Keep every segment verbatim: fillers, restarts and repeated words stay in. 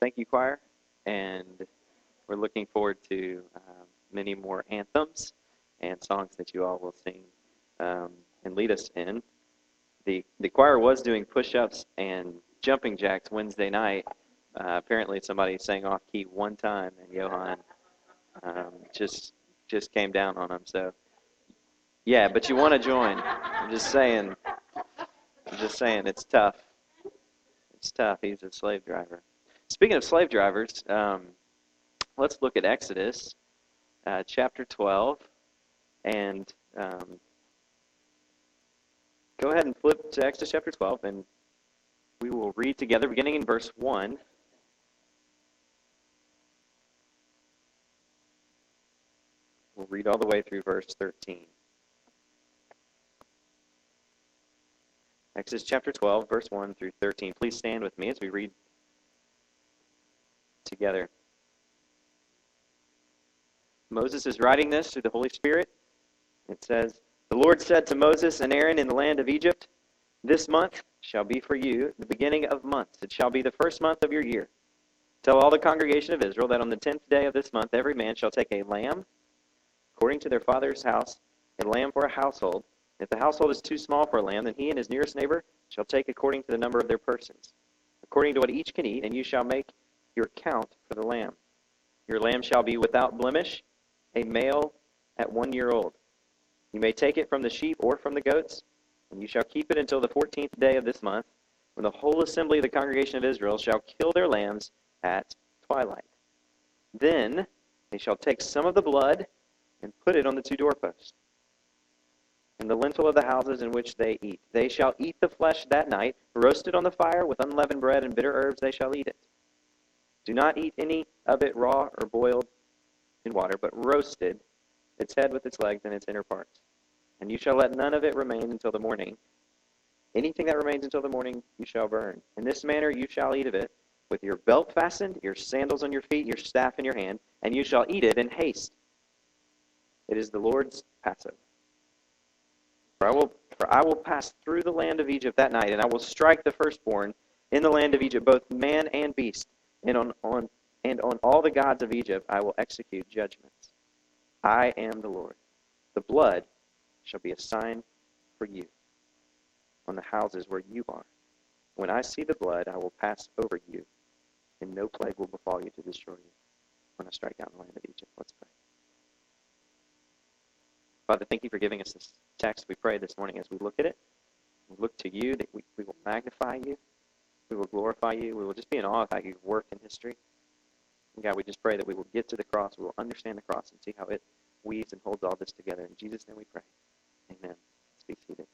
thank you, choir, and we're looking forward to um, many more anthems and songs that you all will sing um, and lead us in. The the choir was doing push-ups and jumping jacks Wednesday night. Uh, apparently, somebody sang off key one time, and Johan um, just just came down on him. So, yeah, but you want to join? I'm just saying. I'm just saying, it's tough. It's tough. He's a slave driver. Speaking of slave drivers, um, let's look at Exodus uh, chapter twelve, and um, go ahead and flip to Exodus chapter twelve, and we will read together, beginning in verse one. We'll read all the way through verse thirteen. Exodus chapter twelve, verse one through thirteen. Please stand with me as we read together. Moses is writing this through the Holy Spirit. It says, "The Lord said to Moses and Aaron in the land of Egypt, 'This month shall be for you the beginning of months. It shall be the first month of your year. Tell all the congregation of Israel that on the tenth day of this month every man shall take a lamb according to their father's house, a lamb for a household. If the household is too small for a lamb, then he and his nearest neighbor shall take according to the number of their persons, according to what each can eat, and you shall make your count for the lamb. Your lamb shall be without blemish, a male at one year old. You may take it from the sheep or from the goats, and you shall keep it until the fourteenth day of this month, when the whole assembly of the congregation of Israel shall kill their lambs at twilight. Then they shall take some of the blood and put it on the two doorposts and the lintel of the houses in which they eat. They shall eat the flesh that night, roasted on the fire with unleavened bread and bitter herbs they shall eat it. Do not eat any of it raw or boiled in water, but roasted, its head with its legs and its inner parts. And you shall let none of it remain until the morning. Anything that remains until the morning you shall burn. In this manner you shall eat of it, with your belt fastened, your sandals on your feet, your staff in your hand, and you shall eat it in haste. It is the Lord's Passover. For I will, for I will pass through the land of Egypt that night, and I will strike the firstborn in the land of Egypt, both man and beast, and on, on and on all the gods of Egypt I will execute judgments. I am the Lord. The blood shall be a sign for you on the houses where you are. When I see the blood, I will pass over you, and no plague will befall you to destroy you when I strike out the land of Egypt." Let's pray. Father, thank you for giving us this text. We pray this morning as we look at it, we look to you, that we, we will magnify you, we will glorify you, we will just be in awe of how you work in history. And God, we just pray that we will get to the cross, we will understand the cross and see how it weaves and holds all this together. In Jesus' name we pray. Amen. Let's be seated.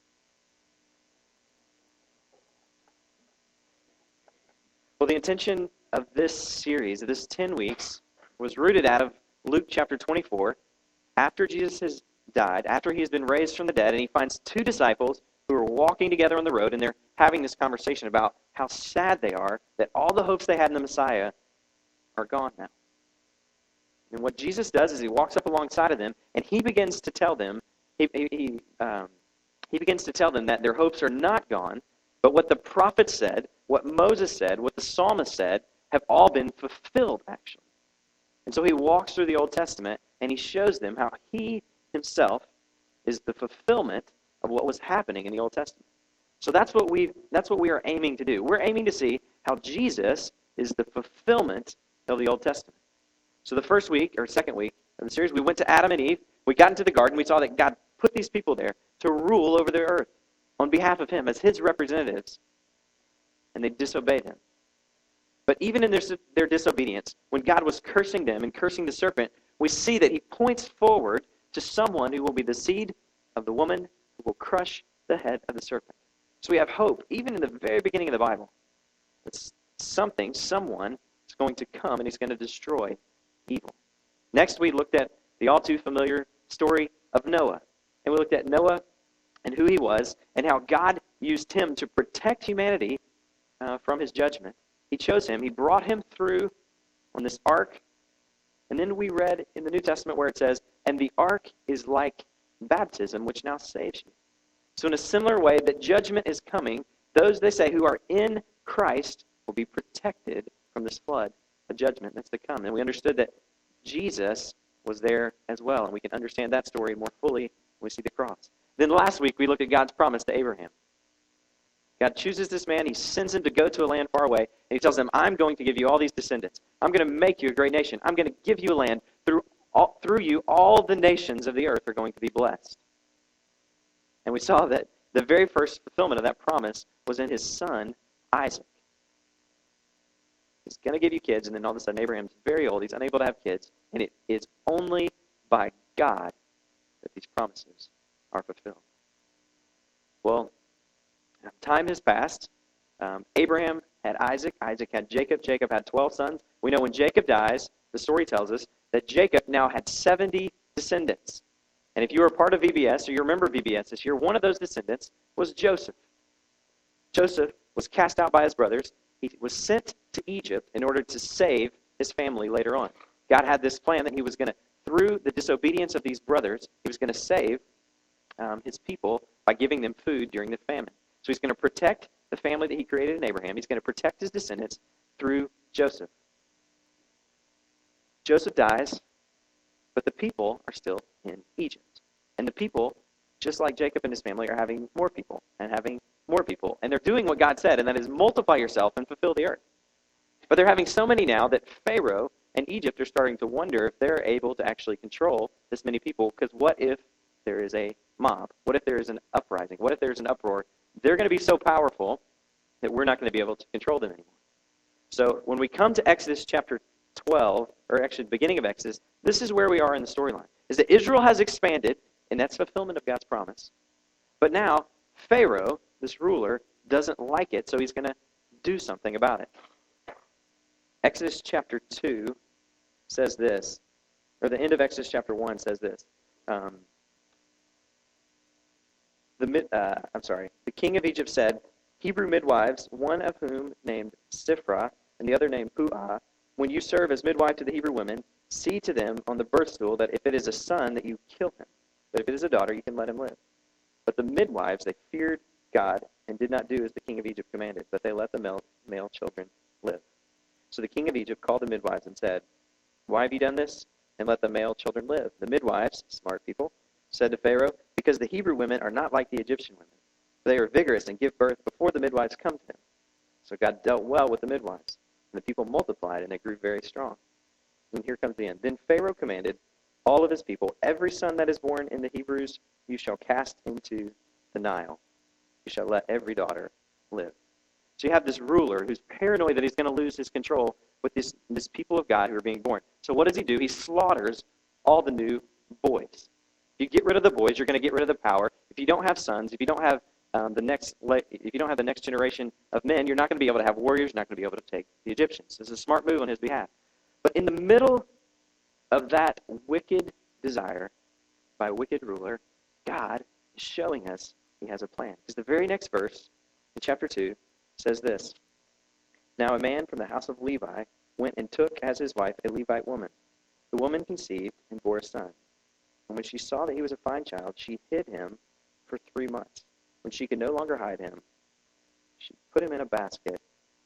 Well, the intention of this series, of this ten weeks, was rooted out of Luke chapter twenty-four. After Jesus has died, after he has been raised from the dead, and he finds two disciples who are walking together on the road, and they're having this conversation about how sad they are that all the hopes they had in the Messiah are gone now. And what Jesus does is he walks up alongside of them, and he begins to tell them, he, he, um, he begins to tell them that their hopes are not gone, but what the prophet said, what Moses said, what the psalmist said, have all been fulfilled, actually. And so he walks through the Old Testament, and he shows them how he himself is the fulfillment of what was happening in the Old Testament. So that's what we that's what we are aiming to do. We're aiming to see how Jesus is the fulfillment of the Old Testament. So the first week, or second week of the series, we went to Adam and Eve. We got into the garden. We saw that God put these people there to rule over the earth on behalf of him as his representatives, and they disobeyed him. But even in their, their disobedience, when God was cursing them and cursing the serpent, we see that he points forward to someone who will be the seed of the woman who will crush the head of the serpent. So we have hope, even in the very beginning of the Bible. It's something, someone is going to come and he's going to destroy evil. Next, we looked at the all too familiar story of Noah. And we looked at Noah and who he was and how God used him to protect humanity uh, from his judgment. He chose him. He brought him through on this ark. And then we read in the New Testament where it says, "And the ark is like baptism, which now saves you." So in a similar way that judgment is coming, those, they say, who are in Christ will be protected from this flood, a judgment that's to come. And we understood that Jesus was there as well, and we can understand that story more fully when we see the cross. Then last week, we looked at God's promise to Abraham. God chooses this man, he sends him to go to a land far away, and he tells him, I'm going to give you all these descendants. I'm going to make you a great nation. I'm going to give you a land. Through all, through you, all the nations of the earth are going to be blessed. And we saw that the very first fulfillment of that promise was in his son, Isaac. He's going to give you kids, and then all of a sudden Abraham's very old. He's unable to have kids, and it is only by God that these promises are fulfilled. Well, time has passed. Um, Abraham had Isaac. Isaac had Jacob. Jacob had twelve sons. We know when Jacob dies, the story tells us that Jacob now had seventy descendants. And if you were a part of V B S, or you remember V B S this year, one of those descendants was Joseph. Joseph was cast out by his brothers. He was sent to Egypt in order to save his family later on. God had this plan that he was going to, through the disobedience of these brothers, he was going to save um, his people by giving them food during the famine. So he's going to protect the family that he created in Abraham. He's going to protect his descendants through Joseph. Joseph dies, but the people are still in Egypt. And the people, just like Jacob and his family, are having more people and having more people. And they're doing what God said, and that is multiply yourself and fulfill the earth. But they're having so many now that Pharaoh and Egypt are starting to wonder if they're able to actually control this many people, because what if there is a mob? What if there is an uprising? What if there's an uproar? They're going to be so powerful that we're not going to be able to control them anymore. So when we come to Exodus chapter twelve, or actually the beginning of Exodus, this is where we are in the storyline, is that Israel has expanded, and that's fulfillment of God's promise. But now, Pharaoh, this ruler, doesn't like it, so he's going to do something about it. Exodus chapter two says this, or the end of Exodus chapter one says this. Um, the uh, I'm sorry. The king of Egypt said, Hebrew midwives, one of whom named Siphrah, and the other named Puah, when you serve as midwife to the Hebrew women, see to them on the birth stool that if it is a son, that you kill him. But if it is a daughter, you can let him live. But the midwives, they feared God and did not do as the king of Egypt commanded, but they let the male, male children live. So the king of Egypt called the midwives and said, why have you done this? And let the male children live. The midwives, smart people, said to Pharaoh, because the Hebrew women are not like the Egyptian women. They are vigorous and give birth before the midwives come to them. So God dealt well with the midwives. And the people multiplied, and they grew very strong. And here comes the end. Then Pharaoh commanded all of his people, every son that is born in the Hebrews you shall cast into the Nile. You shall let every daughter live. So you have this ruler who's paranoid that he's going to lose his control with this, this people of God who are being born. So what does he do? He slaughters all the new boys. If you get rid of the boys, you're going to get rid of the power. If you don't have sons, if you don't have um, the next, if you don't have the next generation of men, you're not going to be able to have warriors. You're not going to be able to take the Egyptians. This is a smart move on his behalf. But in the middle of that wicked desire by a wicked ruler, God is showing us he has a plan. Because the very next verse in chapter two says this, now a man from the house of Levi went and took as his wife a Levite woman. The woman conceived and bore a son. And when she saw that he was a fine child, she hid him for three months. When she could no longer hide him, she put him in a basket,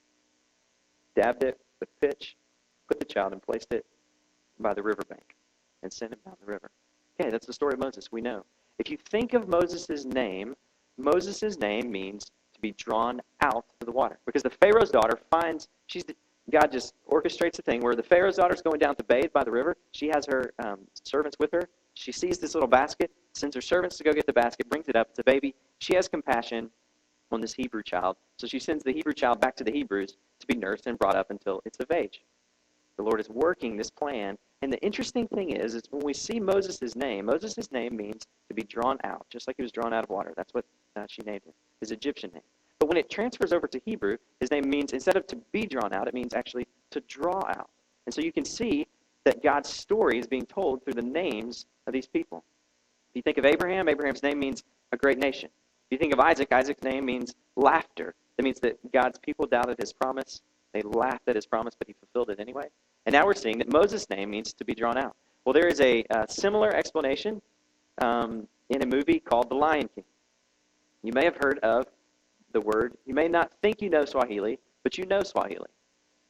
dabbed it with pitch, put the child and placed it by the riverbank, and sent him down the river. Okay, that's the story of Moses. We know. If you think of Moses' name, Moses' name means to be drawn out of the water. Because the Pharaoh's daughter finds, she's the, God just orchestrates a thing where the Pharaoh's daughter's going down to bathe by the river. She has her um, servants with her. She sees this little basket, sends her servants to go get the basket, brings it up. It's a baby. She has compassion on this Hebrew child. So she sends the Hebrew child back to the Hebrews to be nursed and brought up until it's of age. The Lord is working this plan. And the interesting thing is, is when we see Moses' name, Moses' name means to be drawn out, just like he was drawn out of water. That's what uh, she named him, his Egyptian name. But when it transfers over to Hebrew, his name means, instead of to be drawn out, it means actually to draw out. And so you can see that God's story is being told through the names of these people. If you think of Abraham, Abraham's name means a great nation. If you think of Isaac, Isaac's name means laughter. That means that God's people doubted his promise. They laughed at his promise, but he fulfilled it anyway. And now we're seeing that Moses' name means to be drawn out. Well, there is a uh, similar explanation um, in a movie called The Lion King. You may have heard of the word. You may not think you know Swahili, but you know Swahili.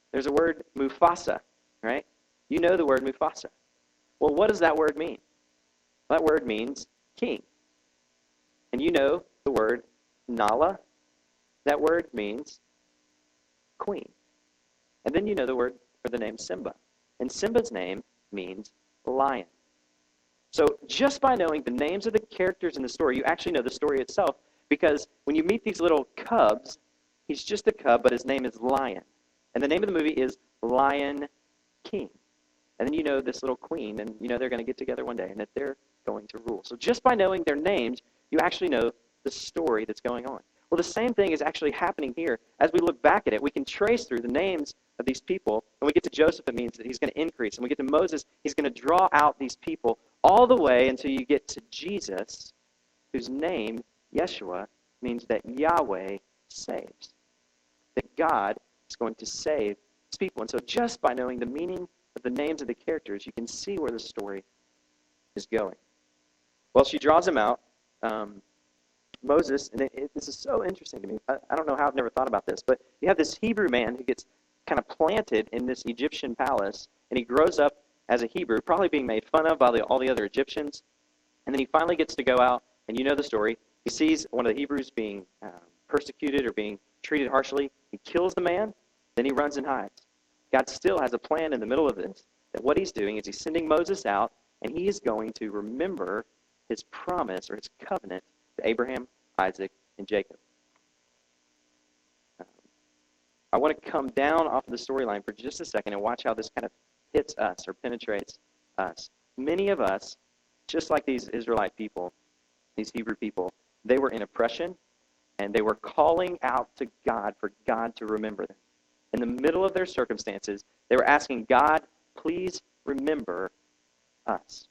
there's a word Mufasa, right? You know the word Mufasa. Well, what does that word mean? That word means king. And you know the word Nala. That word means queen. And then you know the word for the name Simba. And Simba's name means lion. So just by knowing the names of the characters in the story, you actually know the story itself, because when you meet these little cubs, he's just a cub, but his name is Lion. And the name of the movie is Lion King. And then you know this little queen, and you know they're going to get together one day, and that they're going to rule. So just by knowing their names, you actually know the story that's going on. Well, the same thing is actually happening here. As we look back at it, we can trace through the names of these people. When we get to Joseph, it means that he's going to increase. And we get to Moses, he's going to draw out these people all the way until you get to Jesus, whose name, Yeshua, means that Yahweh saves. That God is going to save his people. And so just by knowing the meaning of the names of the characters, you can see where the story is going. Well, she draws him out. Um, Moses, and it, it, this is so interesting to me. I, I don't know how I've never thought about this, but you have this Hebrew man who gets kind of planted in this Egyptian palace, and he grows up as a Hebrew, probably being made fun of by the, all the other Egyptians, and then he finally gets to go out, and you know the story. He sees one of the Hebrews being uh, persecuted or being treated harshly. He kills the man, then he runs and hides. God still has a plan in the middle of this, that what he's doing is he's sending Moses out, and he is going to remember his promise or his covenant to Abraham, Isaac, and Jacob. Um, I want to come down off of the storyline for just a second and watch how this kind of hits us or penetrates us. Many of us, just like these Israelite people, these Hebrew people, they were in oppression, and they were calling out to God for God to remember them. In the middle of their circumstances, they were asking God, please remember us.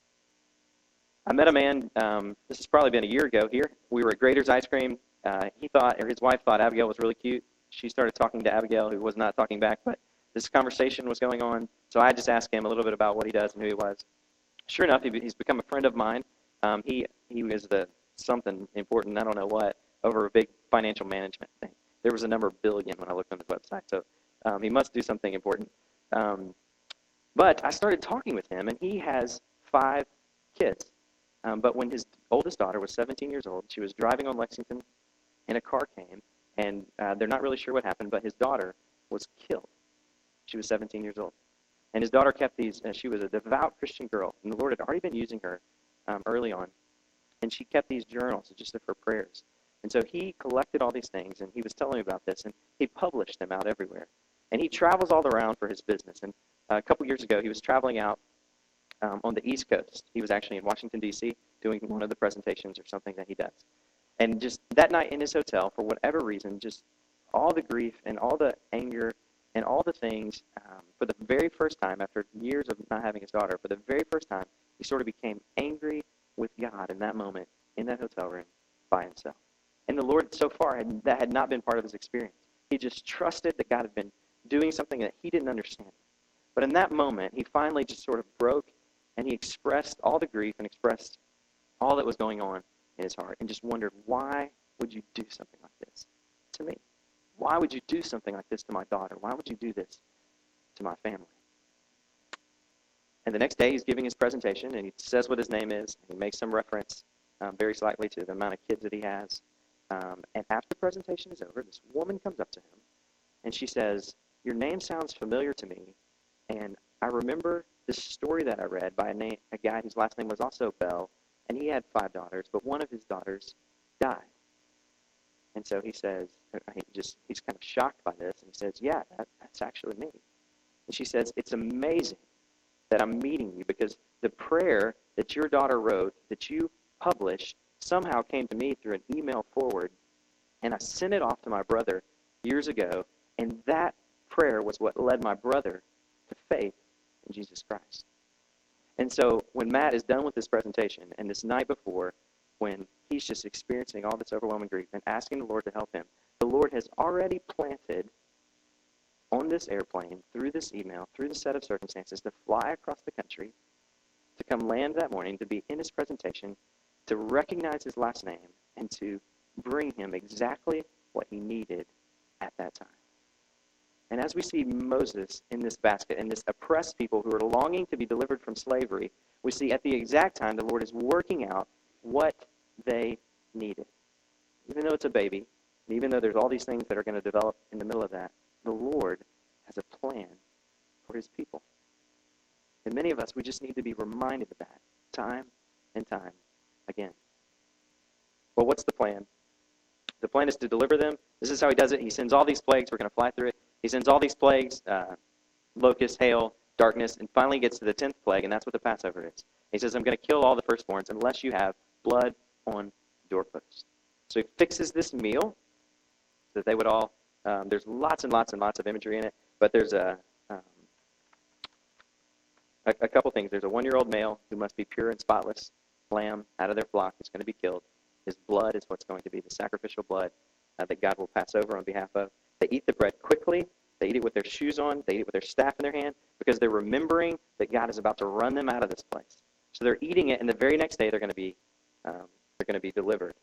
I met a man, um, this has probably been a year ago here. We were at Grader's Ice Cream. Uh, he thought, or his wife thought Abigail was really cute. She started talking to Abigail, who was not talking back, but this conversation was going on. So I just asked him a little bit about what he does and who he was. Sure enough, he, he's become a friend of mine. Um, he, he was the something important, I don't know what, over a big financial management thing. There was a number of billion when I looked on his website, so um, he must do something important. Um, but I started talking with him, and he has five kids. Um, but when his oldest daughter was seventeen years old, she was driving on Lexington, and a car came, and uh, they're not really sure what happened, but his daughter was killed. She was seventeen years old. And his daughter kept these, uh, she was a devout Christian girl, and the Lord had already been using her um, early on, and she kept these journals just of her prayers. And so he collected all these things, and he was telling me about this, and he published them out everywhere. And he travels all around for his business. And uh, a couple years ago, he was traveling out um, on the East Coast. He was actually in Washington, D C, doing one of the presentations or something that he does. And just that night in his hotel, for whatever reason, just all the grief and all the anger and all the things, um, for the very first time, after years of not having his daughter, for the very first time, he sort of became angry with God in that moment, in that hotel room, by himself. And the Lord, so far, had, that had not been part of his experience. He just trusted that God had been doing something that he didn't understand. But in that moment, he finally just sort of broke, and he expressed all the grief and expressed all that was going on in his heart, and just wondered, why would you do something like this to me? Why would you do something like this to my daughter? Why would you do this to my family? And the next day, he's giving his presentation, and he says what his name is. And he makes some reference, um, very slightly, to the amount of kids that he has. Um, and after the presentation is over, this woman comes up to him, and she says, your name sounds familiar to me, and I remember this story that I read by a, name, a guy whose last name was also Bell, and he had five daughters, but one of his daughters died. And so he says, he just he's kind of shocked by this, and he says, yeah, that, that's actually me. And she says, it's amazing that I'm meeting you, because the prayer that your daughter wrote, that you published, somehow came to me through an email forward, and I sent it off to my brother years ago, and that prayer was what led my brother to faith in Jesus Christ. And so when Matt is done with this presentation, and this night before, when he's just experiencing all this overwhelming grief and asking the Lord to help him, the Lord has already planted on this airplane, through this email, through the set of circumstances, to fly across the country, to come land that morning, to be in his presentation, to recognize his last name, and to bring him exactly what he needed at that time. And as we see Moses in this basket and this oppressed people who are longing to be delivered from slavery, we see at the exact time the Lord is working out what they needed. Even though it's a baby, and even though there's all these things that are going to develop in the middle of that, the Lord has a plan for his people. And many of us, we just need to be reminded of that time and time again. Well, what's the plan? The plan is to deliver them. This is how he does it. He sends all these plagues. We're going to fly through it. He sends all these plagues, uh, locust, hail, darkness, and finally gets to the tenth plague, and that's what the Passover is. He says, I'm going to kill all the firstborns unless you have blood on doorposts. So he fixes this meal so that they would all, um, there's lots and lots and lots of imagery in it, but there's a, um, a, a couple things. There's a one-year-old male who must be pure and spotless lamb out of their flock who's going to be killed. His blood is what's going to be the sacrificial blood uh, that God will pass over on behalf of. They eat the bread quickly. They eat it with their shoes on. They eat it with their staff in their hand because they're remembering that God is about to run them out of this place. So they're eating it, and the very next day they're going to be um, they're going to be delivered.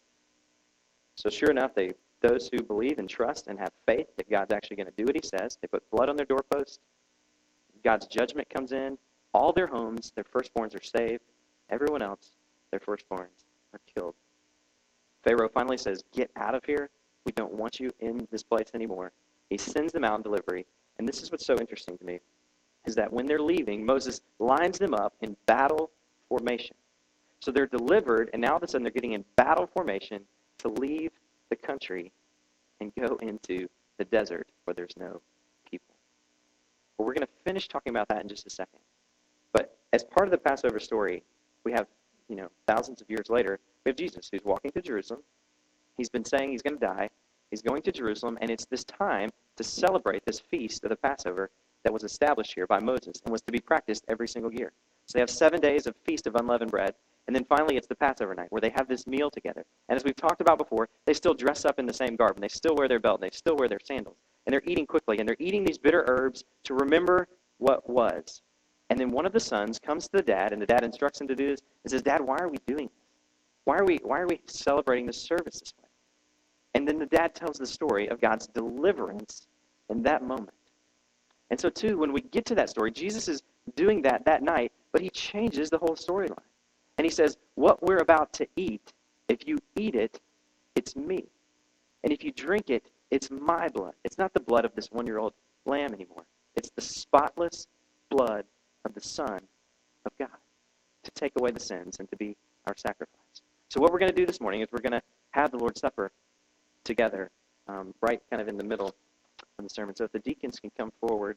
So sure enough, they those who believe and trust and have faith that God's actually going to do what he says, they put blood on their doorpost. God's judgment comes in. All their homes, their firstborns are saved. Everyone else, their firstborns are killed. Pharaoh finally says, get out of here. We don't want you in this place anymore. He sends them out in delivery. And this is what's so interesting to me, is that when they're leaving, Moses lines them up in battle formation. So they're delivered, and now all of a sudden they're getting in battle formation to leave the country and go into the desert where there's no people. Well, we're going to finish talking about that in just a second. But as part of the Passover story, we have, you know, thousands of years later, we have Jesus who's walking to Jerusalem. He's been saying he's going to die. He's going to Jerusalem, and it's this time to celebrate this feast of the Passover that was established here by Moses and was to be practiced every single year. So they have seven days of Feast of Unleavened Bread, and then finally it's the Passover night where they have this meal together. And as we've talked about before, they still dress up in the same garb, and they still wear their belt, and they still wear their sandals. And they're eating quickly, and they're eating these bitter herbs to remember what was. And then one of the sons comes to the dad, and the dad instructs him to do this, and says, Dad, why are we doing this? Why are we, why are we celebrating this service this way? And then the dad tells the story of God's deliverance in that moment. And so, too, when we get to that story, Jesus is doing that that night, but he changes the whole storyline. And he says, what we're about to eat, if you eat it, it's me. And if you drink it, it's my blood. It's not the blood of this one-year-old lamb anymore. It's the spotless blood of the Son of God to take away the sins and to be our sacrifice. So what we're going to do this morning is we're going to have the Lord's Supper together, um, right kind of in the middle of the sermon. So if the deacons can come forward.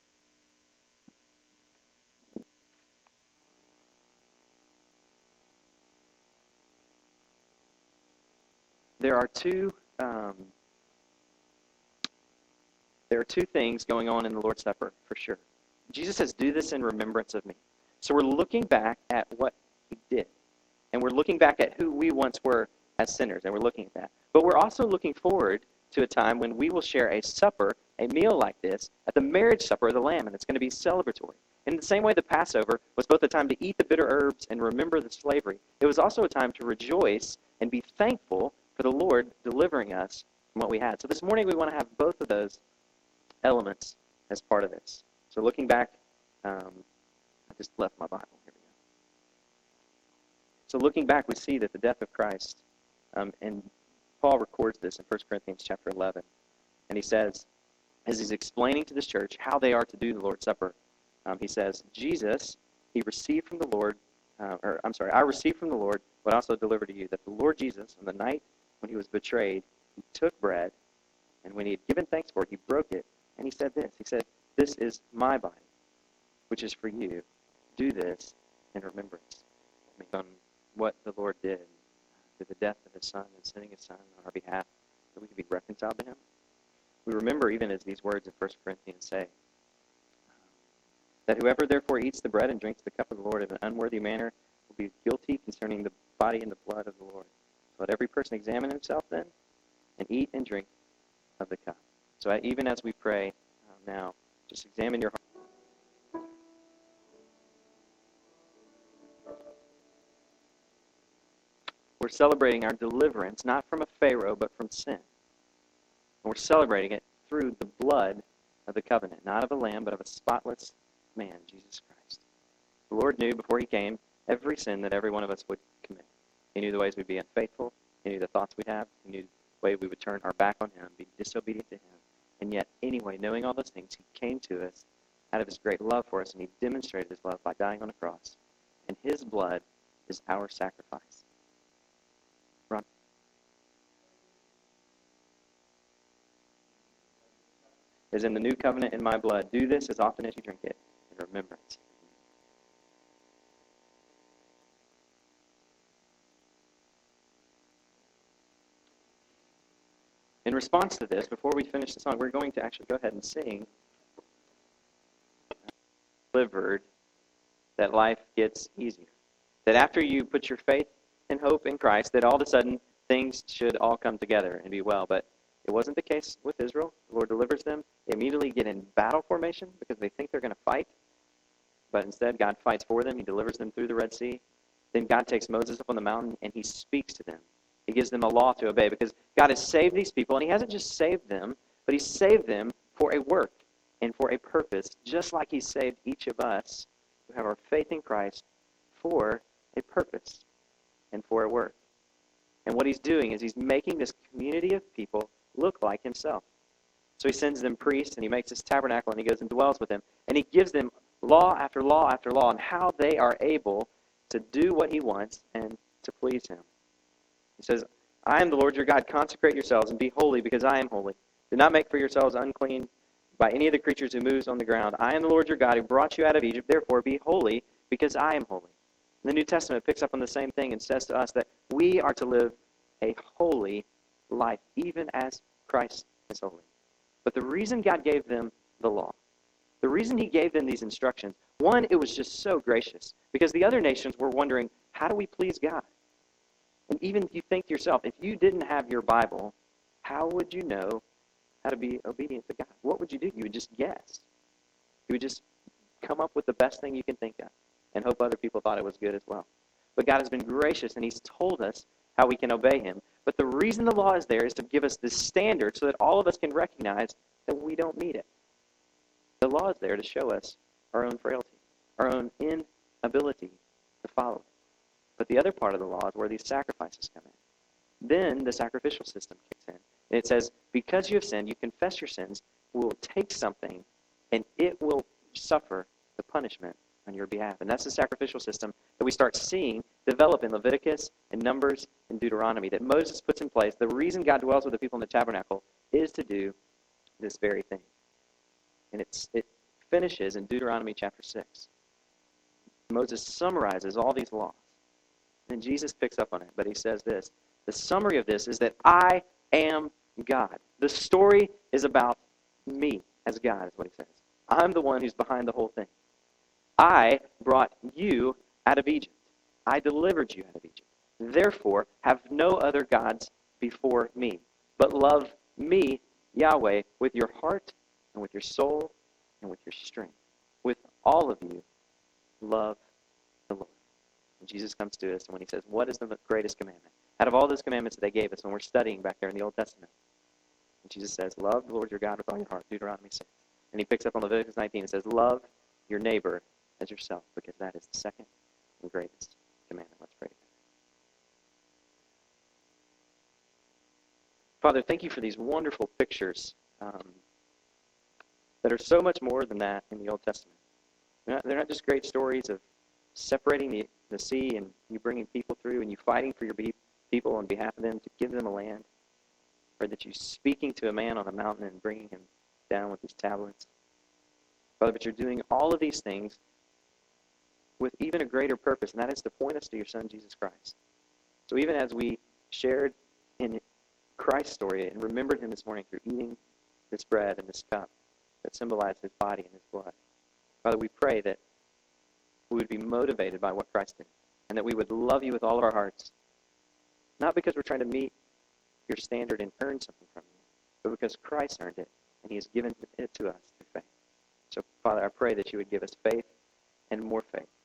There are two um, there are two things going on in the Lord's Supper, for sure. Jesus says, do this in remembrance of me. So we're looking back at what he did. And we're looking back at who we once were as sinners, and we're looking at that. But we're also looking forward to a time when we will share a supper, a meal like this, at the marriage supper of the Lamb, and it's going to be celebratory. In the same way the Passover was both a time to eat the bitter herbs and remember the slavery, it was also a time to rejoice and be thankful for the Lord delivering us from what we had. So this morning we want to have both of those elements as part of this. So looking back, um, I just left my Bible. Here we go. So looking back, we see that the death of Christ, um, and Paul records this in First Corinthians chapter eleven, and he says, as he's explaining to this church how they are to do the Lord's Supper, um, he says, Jesus, he received from the Lord, uh, or I'm sorry, I received from the Lord what I also delivered to you, that the Lord Jesus, on the night when he was betrayed, he took bread, and when he had given thanks for it, he broke it, and he said this. He said, this is my body, which is for you. Do this in remembrance on what the Lord did through the death of his Son and sending his Son on our behalf, that we could be reconciled to him. We remember, even as these words in First Corinthians say, that whoever therefore eats the bread and drinks the cup of the Lord in an unworthy manner will be guilty concerning the body and the blood of the Lord. So let every person examine himself then, and eat and drink of the cup. So even as we pray uh, now, just examine your heart. We're celebrating our deliverance, not from a Pharaoh, but from sin. And we're celebrating it through the blood of of the covenant, not of a lamb, but of a spotless man, Jesus Christ. The Lord knew before he came every sin that every one of us would commit. He knew the ways we'd be unfaithful. He knew the thoughts we'd have. He knew the way we would turn our back on him, be disobedient to him. And yet, anyway, knowing all those things, he came to us out of his great love for us, and he demonstrated his love by dying on a cross. And his blood is our sacrifice. Ron? Is in the new covenant in my blood. Do this as often as you drink it in remembrance. In response to this, before we finish the song, we're going to actually go ahead and sing Delivered, that life gets easier. That after you put your faith and hope in Christ, that all of a sudden things should all come together and be well. But it wasn't the case with Israel. The Lord delivers them. They immediately get in battle formation because they think they're going to fight. But instead, God fights for them. He delivers them through the Red Sea. Then God takes Moses up on the mountain and he speaks to them. He gives them a law to obey because God has saved these people, and he hasn't just saved them, but he saved them for a work and for a purpose, just like he saved each of us who have our faith in Christ for a purpose and for a work. And what he's doing is he's making this community of people look like himself. So he sends them priests, and he makes this tabernacle, and he goes and dwells with them, and he gives them law after law after law on how they are able to do what he wants and to please him. He says, I am the Lord your God. Consecrate yourselves and be holy because I am holy. Do not make for yourselves unclean by any of the creatures who moves on the ground. I am the Lord your God who brought you out of Egypt. Therefore be holy because I am holy. And the New Testament picks up on the same thing and says to us that we are to live a holy life, even as Christ is holy. But the reason God gave them the law, the reason he gave them these instructions, one, it was just so gracious because the other nations were wondering, how do we please God? And even if you think to yourself, if you didn't have your Bible, how would you know how to be obedient to God? What would you do? You would just guess. You would just come up with the best thing you can think of and hope other people thought it was good as well. But God has been gracious, and he's told us how we can obey him. But the reason the law is there is to give us this standard so that all of us can recognize that we don't meet it. The law is there to show us our own frailty, our own inability to follow it. But the other part of the law is where these sacrifices come in. Then the sacrificial system kicks in. And it says, because you have sinned, you confess your sins, we will take something, and it will suffer the punishment on your behalf. And that's the sacrificial system that we start seeing develop in Leviticus and Numbers and Deuteronomy, that Moses puts in place. The reason God dwells with the people in the tabernacle is to do this very thing. And it's, it finishes in Deuteronomy chapter six. Moses summarizes all these laws. And Jesus picks up on it, but he says this. The summary of this is that I am God. The story is about me as God, is what he says. I'm the one who's behind the whole thing. I brought you out of Egypt. I delivered you out of Egypt. Therefore, have no other gods before me, but love me, Yahweh, with your heart and with your soul and with your strength. With all of you, love the Lord. And Jesus comes to us, and when he says, what is the greatest commandment? Out of all those commandments that they gave us when we're studying back there in the Old Testament, and Jesus says, love the Lord your God with all your heart, Deuteronomy six. And he picks up on Leviticus nineteen and says, love your neighbor as yourself, because that is the second and greatest commandment. Let's pray together. Father, thank you for these wonderful pictures um, that are so much more than that in the Old Testament. They're not, they're not just great stories of separating the, the sea and you bringing people through and you fighting for your people on behalf of them to give them a land, or that you speaking to a man on a mountain and bringing him down with these tablets. Father, but you're doing all of these things with even a greater purpose, and that is to point us to your Son, Jesus Christ. So even as we shared in Christ's story and remembered him this morning through eating this bread and this cup that symbolized his body and his blood, Father, we pray that we would be motivated by what Christ did, and that we would love you with all of our hearts, not because we're trying to meet your standard and earn something from you, but because Christ earned it, and he has given it to us through faith. So, Father, I pray that you would give us faith and more faith,